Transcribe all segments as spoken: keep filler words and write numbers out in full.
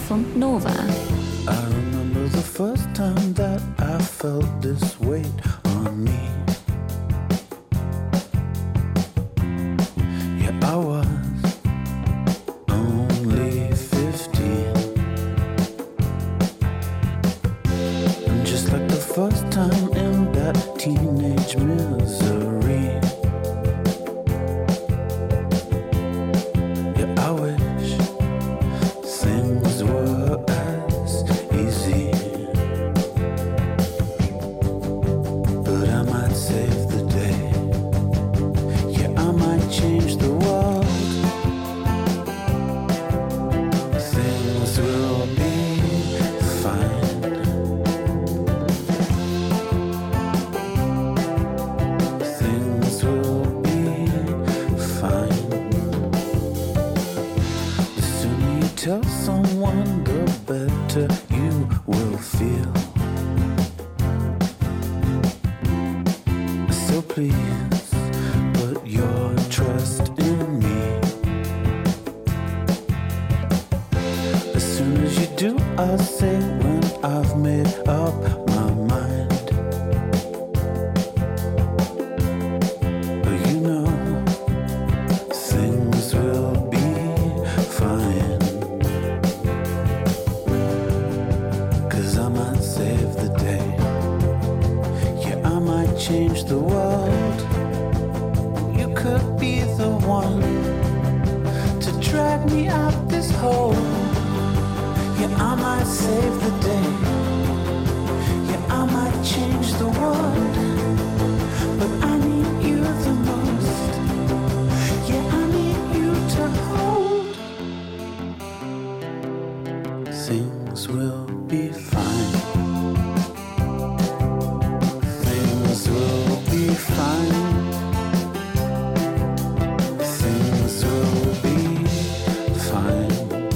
Deutschlandfunk Nova. I remember the first time that I felt this weight on me. Yeah, I was only fifteen. And just like the first time in that teenage misery. Yeah, I wish things were as easy. But I might save the day. Yeah, I might change the world. Things will be fine. Things will be fine. The sooner you tell someone, the better you will feel. So please put your trust in me. As soon as you do, I'll say when I've made up my mind. But you know, things will be fine. 'Cause I might save the day. Yeah, I might change the world. You could be the one to drag me out this hole. Yeah, I might save the day. Yeah, I might change the world. But I need you the most. Yeah, I need you to hold. Things will be fine. Things will be fine. Things will be fine.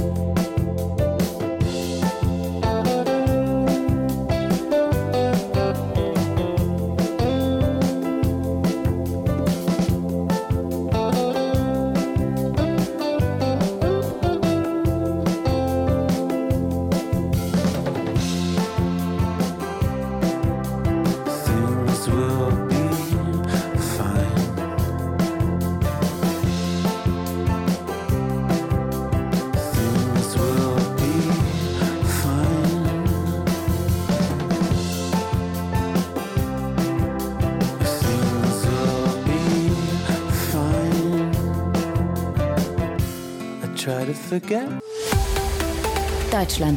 Things will be fine. Things will be fine. Things will be fine. I try to forget. Deutschlandfunk